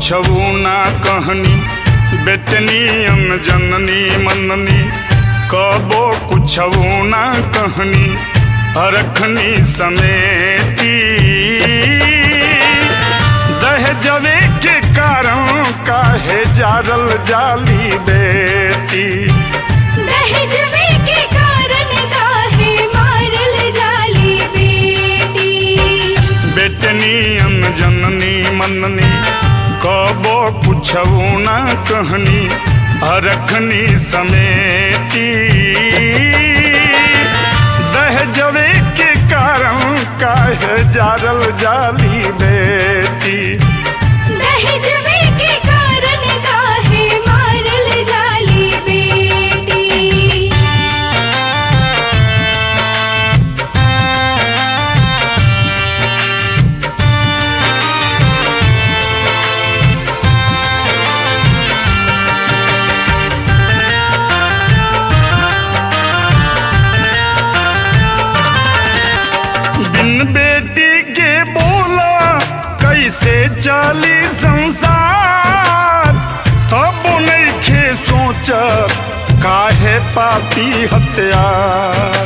कुछऊ ना कहनी, बेटनी जननी मननी कबो कुछऊ ना कहनी, रखनी समेटी दहेजवे के कारण काहे जारल जाली बेटी। दहेजवे के कारण काहे मारल जाली बेटी। बेटनी जननी मननी कबो कुछऊ ना कहनी, रखनी समेटी दहेजवे के कारण काहे जारल जाली बेटी। दहेजवे के कारण काहे मारल जाली बेटी। बिन बेटी के बोला कैसे चली संसार, तब नइखे सोचत काहे पापी हत्यार।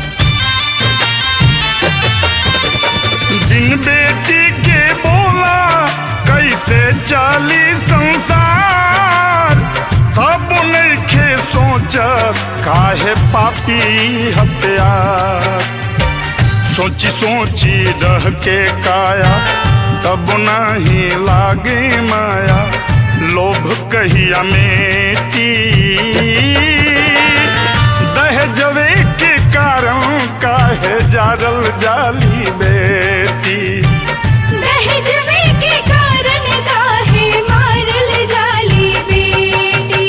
बिन बेटी के बोला कैसे चली संसार, तब नइखे सोचत काहे पापी हत्यार। सोची सोची रह के काया तब नहीं लागे माया, लोभ कहिया मेटी दहेजवे के कारण काहे जारल जाली बेटी। दहेजवे के कारण काहे मारल जाली बेटी।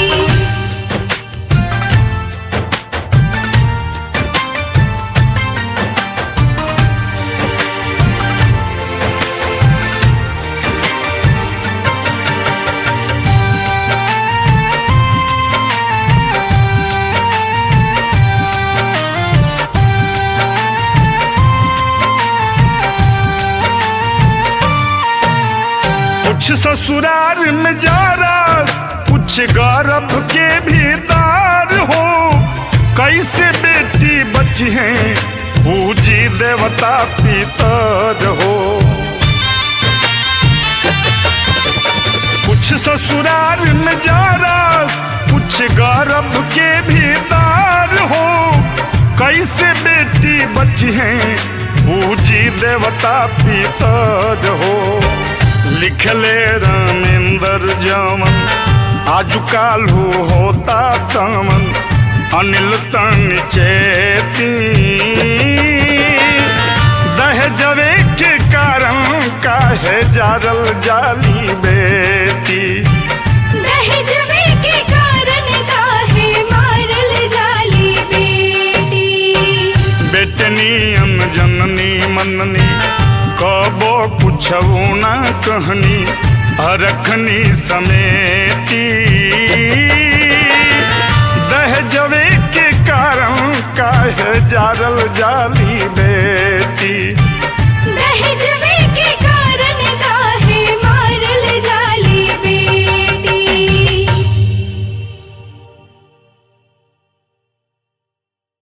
कुछ ससुराल में जारस, कुछ गर्भ के भीतर हो, कैसे बेटी बची है पूजी देवता पितर हो। कुछ ससुराल में जारस, कुछ गर्भ के भीतर हो, कैसे बेटी बची है पूजी देवता पितर हो। लिखले रामेंद्र जमन आजु काल्हू होता तमन, अनिल तन चेती दहेजवे के कारण काहे जारल जाली बेटी। दहेजवे के कारण काहे मारल जाली बेटी। बेटनी जननी मननी कबो कुछऊ ना कहनी, रखनी समेटी दहेजवे के कारण काहे जारल जाली